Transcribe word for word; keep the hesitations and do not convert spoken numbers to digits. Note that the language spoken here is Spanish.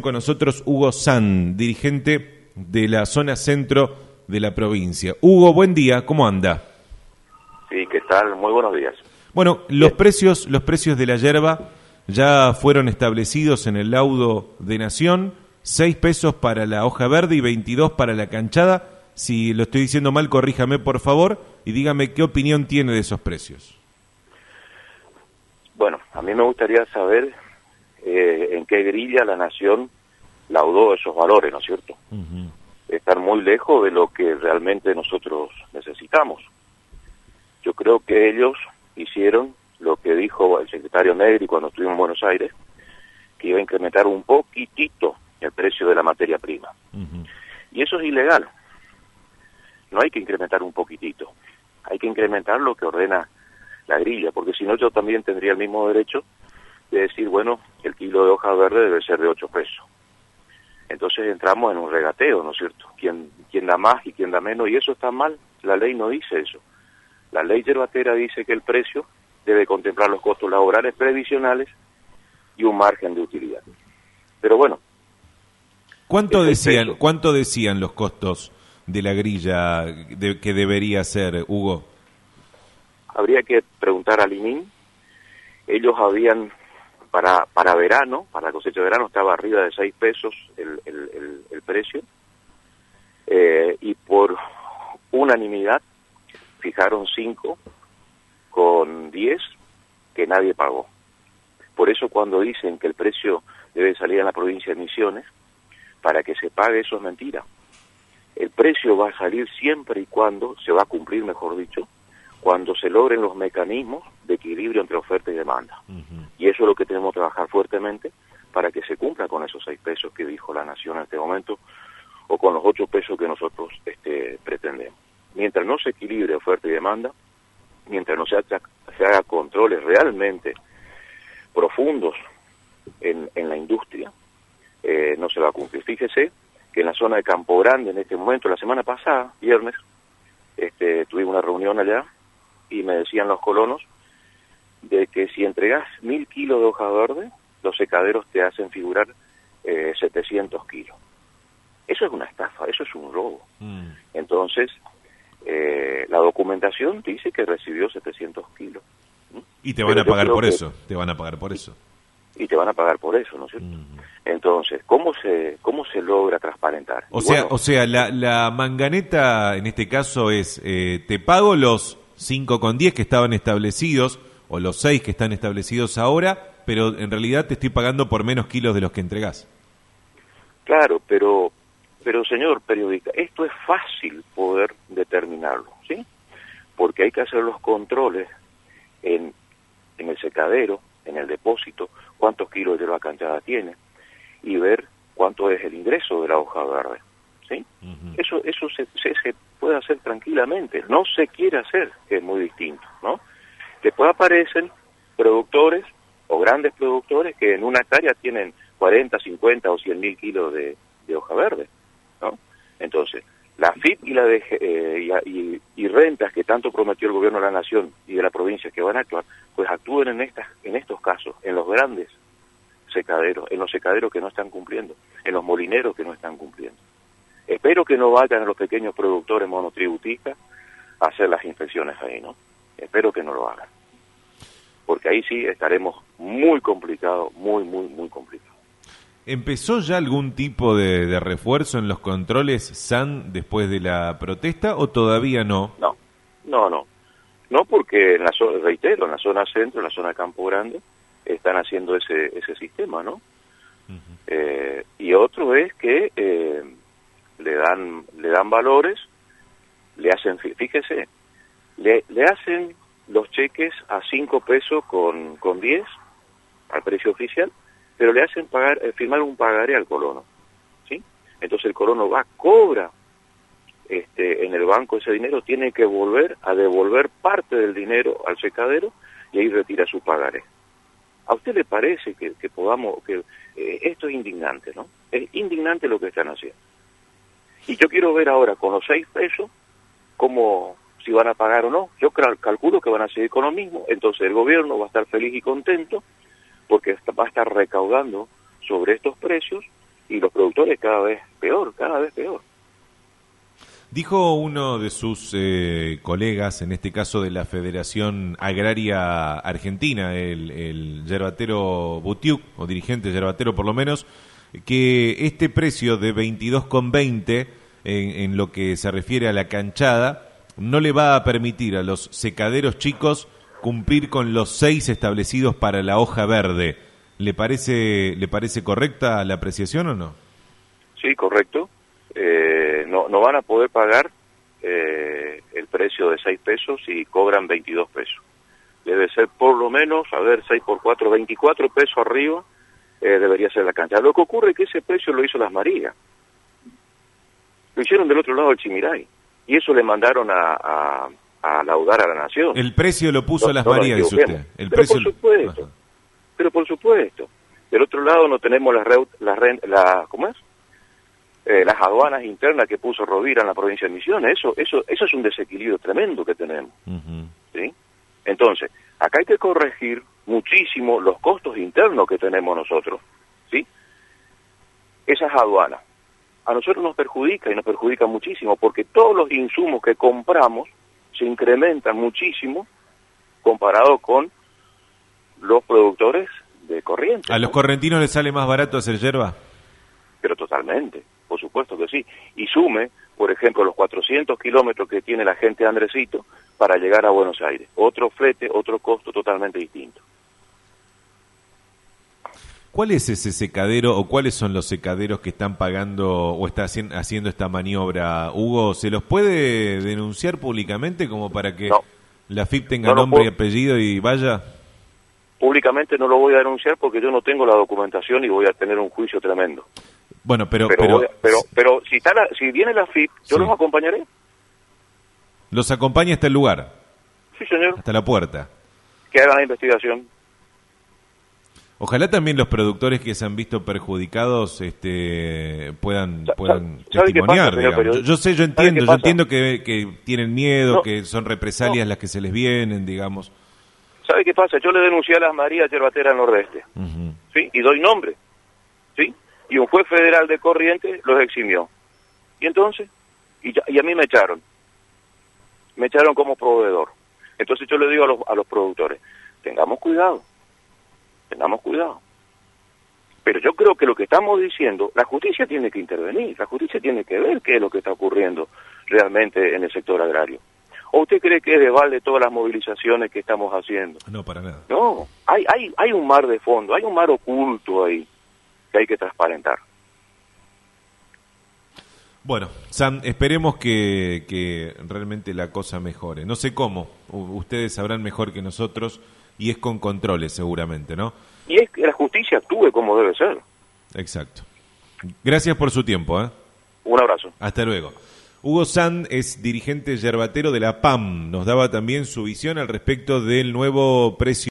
con nosotros Hugo San, dirigente de la zona centro de la provincia. Hugo, buen día, ¿cómo anda? Sí, ¿qué tal? Muy buenos días. Bueno, los precios, los precios de la yerba ya fueron establecidos en el laudo de Nación, seis pesos para la hoja verde y veintidós para la canchada. Si lo estoy diciendo mal, corríjame por favor y dígame qué opinión tiene de esos precios. Bueno, a mí me gustaría saber eh, en qué grilla la Nación laudó esos valores, ¿no es cierto? Uh-huh. Están muy lejos de lo que realmente nosotros necesitamos. Yo creo que ellos hicieron lo que dijo el secretario Negri cuando estuvimos en Buenos Aires, que iba a incrementar un poquitito el precio de la materia prima. Uh-huh. Y eso es ilegal. No hay que incrementar un poquitito. Hay que incrementar lo que ordena la grilla, porque si no yo también tendría el mismo derecho de decir, bueno, el kilo de hoja verde debe ser de ocho pesos. Entonces entramos en un regateo, ¿no es cierto? ¿Quién, quién da más y quién da menos? Y eso está mal. La ley no dice eso. La ley yerbatera dice que el precio debe contemplar los costos laborales previsionales y un margen de utilidad. Pero bueno. ¿Cuánto decían, ¿cuánto decían los costos de la grilla de, que debería ser, Hugo? Habría que preguntar al I N I N. Ellos habían, para para verano, para la cosecha de verano, estaba arriba de seis pesos el, el, el, el precio. Eh, y por unanimidad fijaron cinco con diez que nadie pagó. Por eso cuando dicen que el precio debe salir en la provincia de Misiones, para que se pague, eso es mentira. El precio va a salir siempre y cuando, se va a cumplir, mejor dicho, cuando se logren los mecanismos de equilibrio entre oferta y demanda. Uh-huh. Y eso es lo que tenemos que trabajar fuertemente para que se cumpla con esos seis pesos que dijo la Nación en este momento, o con los ocho pesos que nosotros este, pretendemos. Mientras no se equilibre oferta y demanda, mientras no se haga, se haga controles realmente profundos en, en la industria, eh, no se va a cumplir. Fíjese que en la zona de Campo Grande, en este momento, la semana pasada, viernes, este, tuvimos una reunión allá y me decían los colonos de que si entregas mil kilos de hoja verde, los secaderos te hacen figurar eh, setecientos kilos. Eso es una estafa, eso es un robo. Mm. Entonces, eh, la documentación dice que recibió setecientos kilos. ¿Mm? Y te van Pero a pagar por que, eso, te van a pagar por eso. Y, y te van a pagar por eso, ¿no es cierto? Mm. Entonces, ¿cómo se cómo se logra transparentar? O y sea, bueno, o sea la, la manganeta en este caso es, eh, te pago los cinco con diez que estaban establecidos, o los seis que están establecidos ahora, pero en realidad te estoy pagando por menos kilos de los que entregás. Claro, pero... Pero, señor periodista, esto es fácil poder determinarlo, ¿sí? Porque hay que hacer los controles en, en el secadero, en el depósito, cuántos kilos de yerba canchada tiene, y ver cuánto es el ingreso de la hoja verde, ¿sí? Uh-huh. Eso eso se, se, se puede hacer tranquilamente, no se quiere hacer, que es muy distinto, ¿no? Después aparecen productores o grandes productores que en una hectárea tienen cuarenta, cincuenta o cien mil kilos de, de hoja verde, ¿no? Entonces, la F I P y la D G, eh, y, y, y rentas que tanto prometió el gobierno de la Nación y de la provincia que van a actuar, pues actúen en estas en estos casos, en los grandes secaderos, en los secaderos que no están cumpliendo, en los molineros que no están cumpliendo. Espero que no vayan a los pequeños productores monotributistas a hacer las inspecciones ahí, ¿no? Espero que no lo hagan. Porque ahí sí estaremos muy complicados, muy, muy, muy complicados. ¿Empezó ya algún tipo de, de refuerzo en los controles S A N después de la protesta o todavía no? No, no, no. No porque, en la zona, reitero, en la zona centro, en la zona de Campo Grande, están haciendo ese ese sistema, ¿no? Uh-huh. Eh, y otro es que eh, le dan le dan valores, le hacen, fíjese, le, le hacen los cheques a cinco pesos con, con diez al precio oficial, pero le hacen pagar eh, firmar un pagaré al colono, ¿sí? Entonces el colono va, cobra este en el banco ese dinero, tiene que volver a devolver parte del dinero al secadero y ahí retira su pagaré. ¿A usted le parece que, que podamos, que eh, esto es indignante, ¿no? Es indignante lo que están haciendo. Y yo quiero ver ahora con los seis pesos cómo, si van a pagar o no. Yo calculo que van a seguir con lo mismo, entonces el gobierno va a estar feliz y contento porque va a estar recaudando sobre estos precios y los productores cada vez peor, cada vez peor. Dijo uno de sus eh, colegas, en este caso de la Federación Agraria Argentina, el, el yerbatero Butiuk, o dirigente yerbatero por lo menos, que este precio de veintidós con veinte en, en lo que se refiere a la canchada no le va a permitir a los secaderos chicos cumplir con los seis establecidos para la hoja verde. ¿Le parece, le parece correcta la apreciación o no? Sí, correcto. Eh, no, no van a poder pagar eh, el precio de seis pesos y cobran veintidós pesos. Debe ser por lo menos, a ver, seis por cuatro, veinticuatro pesos arriba eh, debería ser la cancha. Lo que ocurre es que ese precio lo hizo Las Marías. Lo hicieron del otro lado del Chimiray. Y eso le mandaron a, a, a laudar a la nación. El precio lo puso no, Las no Marías, dice usted. El pero precio por supuesto, Ajá. pero por supuesto. Del otro lado no tenemos las, las, la, ¿cómo es? Eh, las aduanas internas que puso Rovira en la provincia de Misiones. Eso, eso, eso es un desequilibrio tremendo que tenemos. Uh-huh. ¿Sí? Entonces, acá hay que corregir muchísimo los costos internos que tenemos nosotros. ¿Sí? Esas aduanas a nosotros nos perjudica y nos perjudica muchísimo porque todos los insumos que compramos se incrementan muchísimo comparado con los productores de corriente. ¿A los correntinos les sale más barato hacer yerba? Pero totalmente, por supuesto que sí. Y sume, por ejemplo, los cuatrocientos kilómetros que tiene la gente de Andresito para llegar a Buenos Aires. Otro flete, otro costo totalmente distinto. ¿Cuál es ese secadero o cuáles son los secaderos que están pagando o está haciendo esta maniobra, Hugo? ¿Se los puede denunciar públicamente como para que no. la F I P tenga no nombre puedo. y apellido y vaya? Públicamente no lo voy a denunciar porque yo no tengo la documentación y voy a tener un juicio tremendo. Bueno, pero... Pero, pero, a, pero, pero si, está la, si viene la F I P, yo sí. los acompañaré. ¿Los acompaña hasta el lugar? Sí, señor. Hasta la puerta. Que hagan la investigación. Ojalá también los productores que se han visto perjudicados este, puedan, puedan ¿Sabe testimoniar. Qué pasa, yo, yo sé, yo entiendo, yo entiendo que, que tienen miedo, no, que son represalias no. las que se les vienen, digamos. ¿Sabe qué pasa? Yo le denuncié a Las Marías Yerbatera del Nordeste, uh-huh. ¿sí? Y doy nombre, ¿sí? Y un juez federal de Corrientes los eximió. ¿Y entonces? Y, ya, y a mí me echaron. Me echaron como proveedor. Entonces yo le digo a los, a los productores, tengamos cuidado. Tengamos cuidado. Pero yo creo que lo que estamos diciendo, la justicia tiene que intervenir, la justicia tiene que ver qué es lo que está ocurriendo realmente en el sector agrario. ¿O usted cree que es de balde todas las movilizaciones que estamos haciendo? No, para nada. No, hay, hay, hay un mar de fondo, hay un mar oculto ahí que hay que transparentar. Bueno, Sam, esperemos que, que realmente la cosa mejore. No sé cómo, U- ustedes sabrán mejor que nosotros, y es con controles seguramente, ¿no? Y es que la justicia actúe como debe ser. Exacto. Gracias por su tiempo, ¿eh? Un abrazo. Hasta luego. Hugo Sand es dirigente yerbatero de la P A M. Nos daba también su visión al respecto del nuevo precio